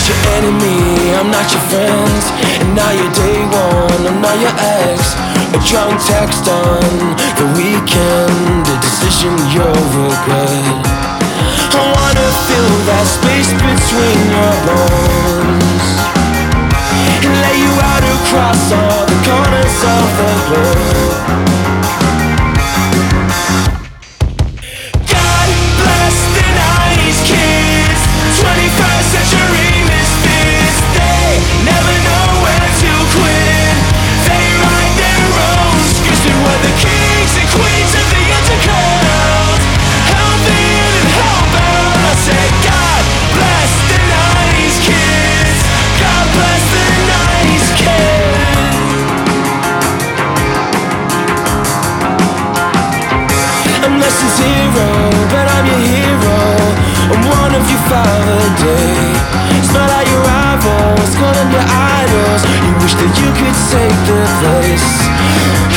your enemy, I'm not your friend. And now you're day one, I'm not your ex. A drunk text on the weekend, a decision you'll regret. I wanna fill that space between your bones and lay you out across all the corners of the globe. God bless the 90s kids, 21st century misfits. They never know when to quit. They write their own scripts. They were the kings and queens of the intercourse. Healthy and hellbound. I said God bless the 90s kids. God bless the 90s kids. I'm less than zero, but I'm your hero. I'm one of your 5 a day. Smell out your rivals, call them your idols. You wish that you could take their place.